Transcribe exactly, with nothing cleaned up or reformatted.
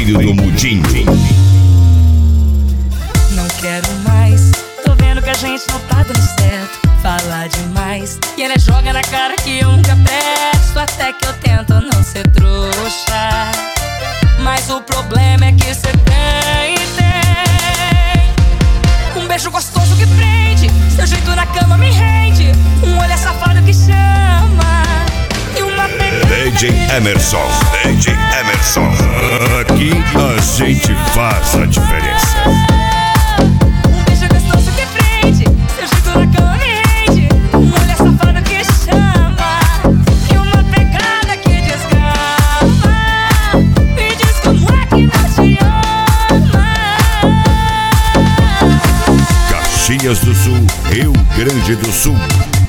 Feio do Mudinho. Não quero mais, tô vendo que a gente não tá dando certo. Fala demais e ela joga na cara que eu nunca presto. Até que eu tento não ser trouxa, mas o problema é que cê tem, tem um beijo gostoso que prende, seu jeito na cama me rende, um olhar safado que chama e uma pegada. D J Emerson, D J Emerson. Aqui a gente faz a diferença. Um beijo gostoso que prende, seu jeito na cama me rende, um olhar safado que chama e uma pegada que desgrama. Me diz como é que não te ama. Caxias do Sul, Rio Grande do Sul.